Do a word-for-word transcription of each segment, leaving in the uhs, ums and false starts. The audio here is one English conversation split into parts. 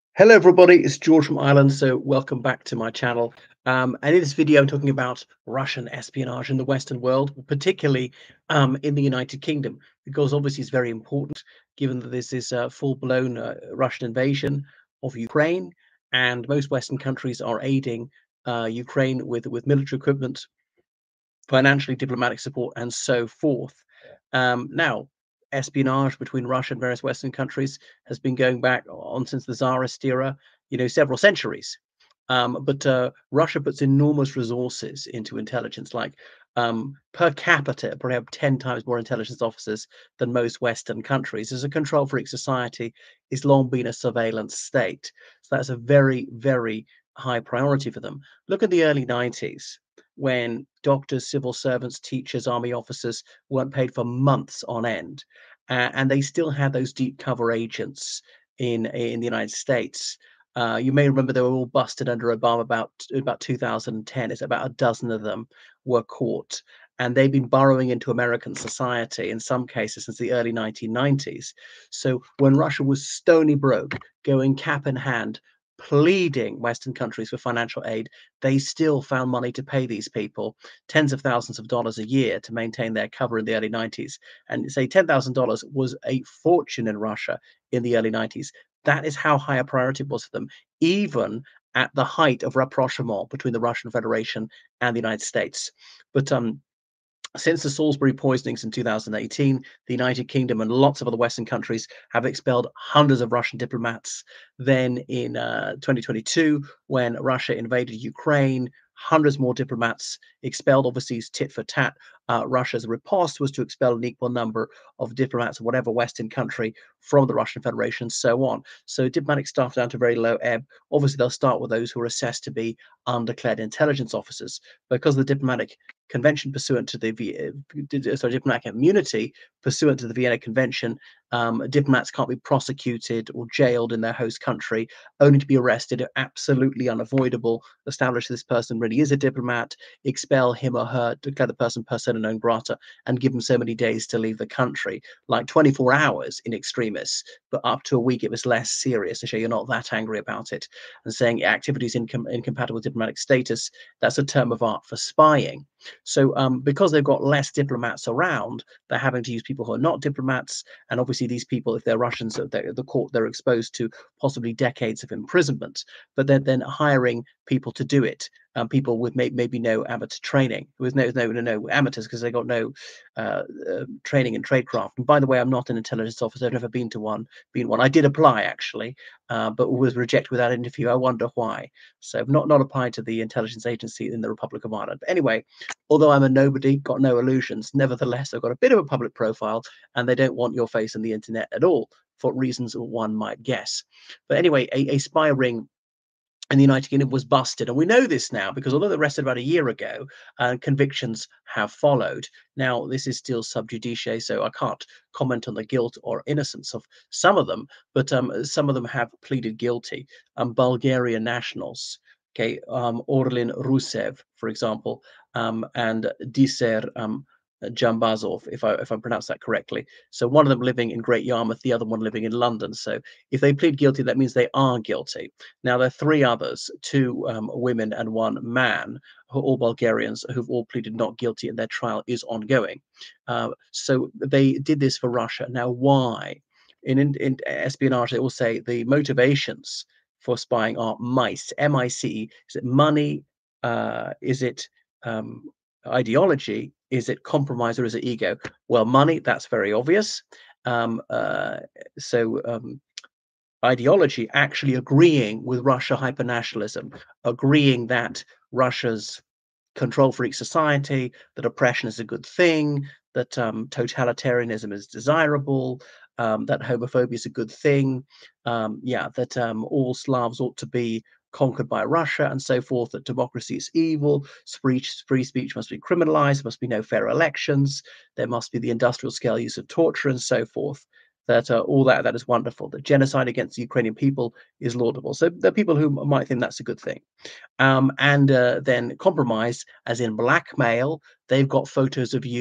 Hello everybody, it's George from Ireland, so welcome back to my channel. Um, and in this video, I'm talking about Russian espionage in the Western world, particularly um, in the United Kingdom, because obviously it's very important given that this is a full-blown uh, Russian invasion of Ukraine, and most Western countries are aiding uh, Ukraine with, with military equipment, financially, diplomatic support, and so forth. Um, now, espionage between Russia and various Western countries has been going back on since the Tsarist era, you know, several centuries. Um, but uh, Russia puts enormous resources into intelligence, like um, per capita, probably have ten times more intelligence officers than most Western countries. As a control freak society, it's long been a surveillance state. So that's a very, very high priority for them. Look at the early nineties when doctors, civil servants, teachers, army officers weren't paid for months on end, uh, and they still had those deep cover agents in in the United States. Uh, you may remember they were all busted under Obama about about two thousand ten. It's about a dozen of them were caught, and they've been burrowing into American society in some cases since the early nineteen nineties. So when Russia was stony broke, going cap in hand, pleading Western countries for financial aid, they still found money to pay these people tens of thousands of dollars a year to maintain their cover in the early nineties. And say ten thousand dollars was a fortune in Russia in the early nineties. That is how high a priority it was for them, even at the height of rapprochement between the Russian Federation and the United States. But um, since the Salisbury poisonings in two thousand eighteen, the United Kingdom and lots of other Western countries have expelled hundreds of Russian diplomats. Then in uh, twenty twenty-two, when Russia invaded Ukraine, hundreds more diplomats expelled overseas tit for tat. Uh, Russia's riposte was to expel an equal number of diplomats of whatever Western country from the Russian Federation, so on. So diplomatic staff down to very low ebb. Obviously, they'll start with those who are assessed to be undeclared intelligence officers. Because the diplomatic convention pursuant to the uh, sorry, diplomatic immunity pursuant to the Vienna Convention, um, diplomats can't be prosecuted or jailed in their host country, only to be arrested. Absolutely unavoidable. Establish this person really is a diplomat, expel him or her, declare the person persona non grata, and give them so many days to leave the country, like twenty-four hours in extremis, but up to a week it was less serious to show you're not that angry about it. And saying activities incom incompatible with diplomatic status, that's a term of art for spying. So um, because they've got less diplomats around, they're having to use people who are not diplomats. And obviously these people, if they're Russians, they're, the court, they're exposed to possibly decades of imprisonment. But they're then hiring people to do it. Um, people with may, maybe no amateur training, with no no no, no amateurs, because they got no uh, uh, training in tradecraft. And by the way, I'm not an intelligence officer. I've never been to one. Been one. I did apply actually, uh, but was rejected without interview. I wonder why. So I've not not applied to the intelligence agency in the Republic of Ireland. But anyway, although I'm a nobody, got no illusions, nevertheless, I've got a bit of a public profile, and they don't want your face on the internet at all for reasons one might guess. But anyway, a, a spy ring in the United Kingdom was busted. And we know this now because although they were arrested about a year ago, uh, convictions have followed. Now, this is still sub judice, so I can't comment on the guilt or innocence of some of them, but um, some of them have pleaded guilty. Um, Bulgarian nationals, okay, um, Orlin Rusev, for example, um, and Diser um, Jambazov, if I if I pronounce that correctly. So one of them living in Great Yarmouth, the other one living in London. So if they plead guilty, that means they are guilty. Now there are three others, two um, women and one man, who are all Bulgarians, who've all pleaded not guilty, and their trial is ongoing. Uh, so they did this for Russia. Now why? In, in, in espionage, they will say the motivations for spying are mice, M I C E. Is it money? Uh, is it um, ideology? Is it compromise, or is it ego? Well, money, that's very obvious. Um, uh, so um, ideology, actually agreeing with Russia hypernationalism, agreeing that Russia's control freak society, that oppression is a good thing, that um, totalitarianism is desirable, um, that homophobia is a good thing, um, yeah, that um, all Slavs ought to be conquered by Russia and so forth, that democracy is evil, free, free speech must be criminalized, there must be no fair elections, there must be the industrial scale use of torture and so forth. That uh, all that that is wonderful. That genocide against the Ukrainian people is laudable. So there are people who might think that's a good thing. Um, and uh, then compromise, as in blackmail. They've got photos of you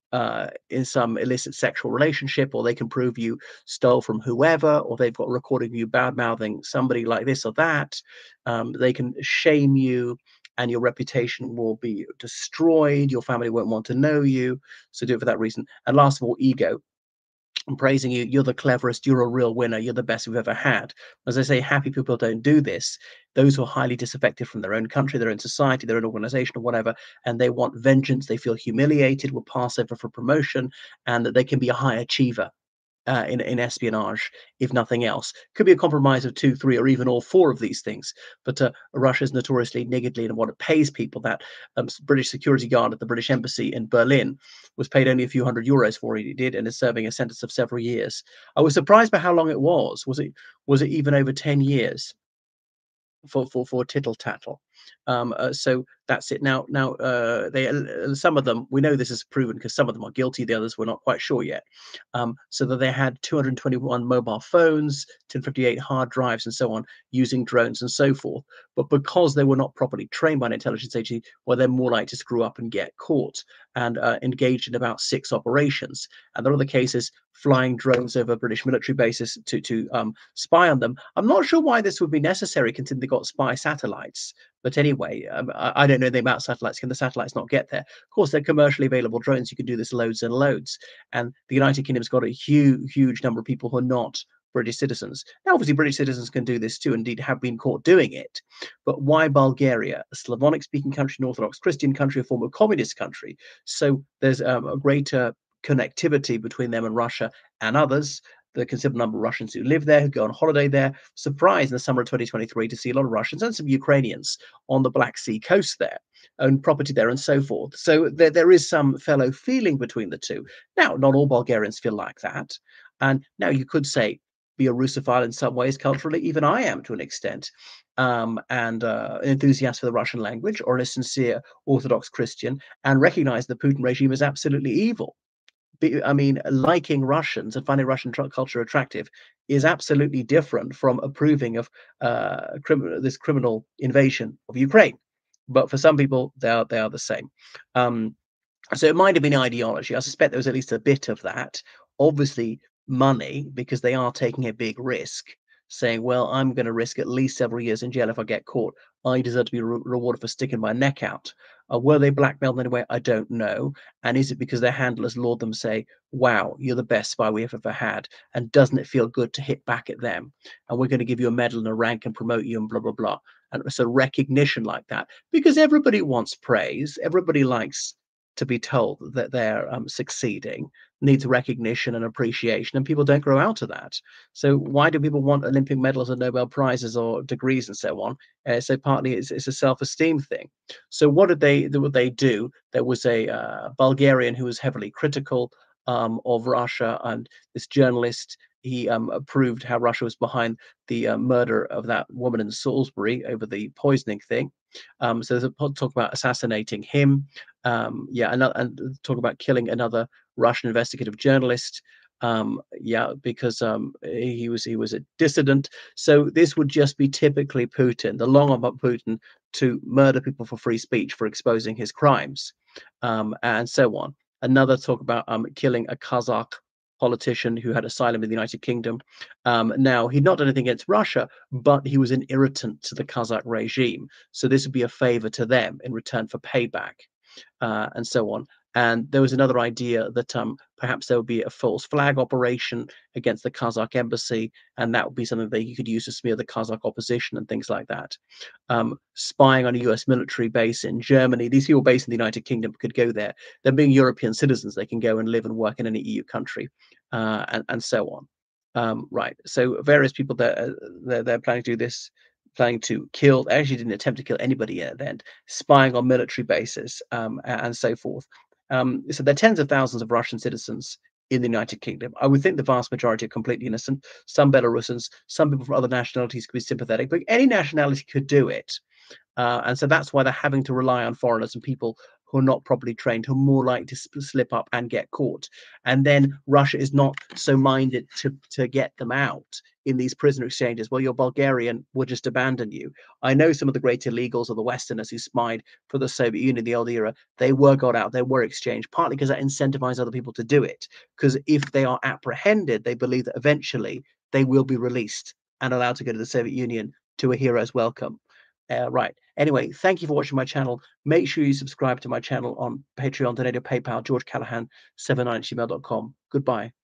uh, in some illicit sexual relationship, or they can prove you stole from whoever, or they've got a recording of you bad mouthing somebody like this or that. Um, they can shame you, and your reputation will be destroyed. Your family won't want to know you. So do it for that reason. And last of all, ego. I'm praising you. You're the cleverest. You're a real winner. You're the best we've ever had. As I say, happy people don't do this. Those who are highly disaffected from their own country, their own society, their own organization, or whatever, and they want vengeance, they feel humiliated, will pass over for promotion, and that they can be a high achiever. Uh, in, in espionage, if nothing else. Could be a compromise of two, three, or even all four of these things. But uh, Russia is notoriously niggardly in what it pays people. That um, British security guard at the British embassy in Berlin was paid only a few hundred euros for what he did, and is serving a sentence of several years. I was surprised by how long it was. Was it was it even over ten years? For for for tittle tattle. Um, uh, so that's it. Now now uh, they uh, some of them, we know this is proven because some of them are guilty. The others we're not quite sure yet. Um, so that they had two hundred twenty-one mobile phones, two hundred fifty-eight hard drives, and so on, using drones and so forth. But because they were not properly trained by an intelligence agency, well, they're more likely to screw up and get caught, and uh, engaged in about six operations. And there are other cases flying drones over British military bases to to um, spy on them. I'm not sure why this would be necessary, considering they got spy satellites. But anyway, um, I, I don't know the amount of satellites. Can the satellites not get there? Of course, they're commercially available drones. You can do this loads and loads. And the United Kingdom's got a huge, huge number of people who are not British citizens. Now, obviously, British citizens can do this too, indeed have been caught doing it. But why Bulgaria, a Slavonic-speaking country, an Orthodox Christian country, a former communist country? So there's um, a greater connectivity between them and Russia and others. The considerable number of Russians who live there, who go on holiday there. Surprised in the summer of twenty twenty-three to see a lot of Russians and some Ukrainians on the Black Sea coast there, own property there, and so forth. So there, there is some fellow feeling between the two. Now, not all Bulgarians feel like that. And now you could say, be a Russophile in some ways culturally. Even I am to an extent, um, and uh, an enthusiast for the Russian language, or a sincere Orthodox Christian, and recognize the Putin regime is absolutely evil. I mean, liking Russians and finding Russian culture attractive is absolutely different from approving of uh, crim this criminal invasion of Ukraine. But for some people, they are they are the same. Um, so it might have been ideology. I suspect there was at least a bit of that. Obviously, money, because they are taking a big risk, saying, well, I'm going to risk at least several years in jail if I get caught. I deserve to be re rewarded for sticking my neck out. Uh, were they blackmailed in any way? I don't know. And is it because their handlers laud them, say, wow, you're the best spy we have ever had, and doesn't it feel good to hit back at them? And we're going to give you a medal and a rank and promote you and blah, blah, blah. And so recognition like that, because everybody wants praise. Everybody likes to be told that they're um, succeeding, needs recognition and appreciation, and people don't grow out of that. So why do people want Olympic medals and Nobel prizes or degrees and so on? Uh, so partly it's, it's a self-esteem thing. So what did they what they do? There was a uh, Bulgarian who was heavily critical um, of Russia, and this journalist, he um, approved how Russia was behind the uh, murder of that woman in Salisbury over the poisoning thing. Um, so there's a talk about assassinating him. Um, yeah, and, and talk about killing another Russian investigative journalist. Um, yeah, because um, he was he was a dissident. So this would just be typically Putin, the long arm of Putin, to murder people for free speech, for exposing his crimes, um, and so on. Another talk about um, killing a Kazakh politician who had asylum in the United Kingdom. Um, now, he'd not done anything against Russia, but he was an irritant to the Kazakh regime. So this would be a favor to them in return for payback, uh, and so on. And there was another idea that um, perhaps there would be a false flag operation against the Kazakh embassy, and that would be something that you could use to smear the Kazakh opposition and things like that. Um, spying on a U S military base in Germany. These people based in the United Kingdom could go there. They're being European citizens. They can go and live and work in any E U country, uh, and, and so on. Um, right. So various people that uh, they're, they're planning to do this, planning to kill. They actually didn't attempt to kill anybody at the end, spying on military bases, um, and so forth. Um, so there are tens of thousands of Russian citizens in the United Kingdom. I would think the vast majority are completely innocent. Some Belarusians, some people from other nationalities could be sympathetic, but any nationality could do it. Uh, and so that's why they're having to rely on foreigners and people who are not properly trained, who are more likely to slip up and get caught. And then Russia is not so minded to, to get them out. in these prisoner exchanges, well, you're Bulgarian, we'll just abandon you. I know some of the great illegals or the Westerners who spied for the Soviet Union, the old era, they were got out, they were exchanged, partly because that incentivized other people to do it. Because if they are apprehended, they believe that eventually they will be released and allowed to go to the Soviet Union to a hero's welcome. Uh, right. Anyway, thank you for watching my channel. Make sure you subscribe to my channel on Patreon, donate or PayPal, george callahan seven nine at gmail dot com. Goodbye.